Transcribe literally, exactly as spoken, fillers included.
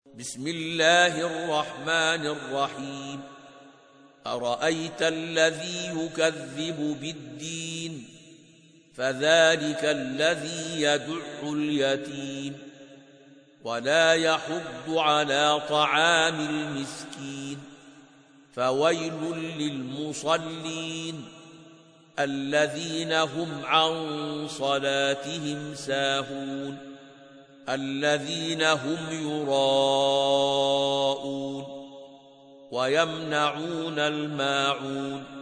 بسم الله الرحمن الرحيم أرأيت الذي يكذب بالدين فذلك الذي يدع اليتيم ولا يحض على طعام المسكين فويل للمصلين الذين هم عن صلاتهم ساهون الذين هم يراءون ويمنعون الماعون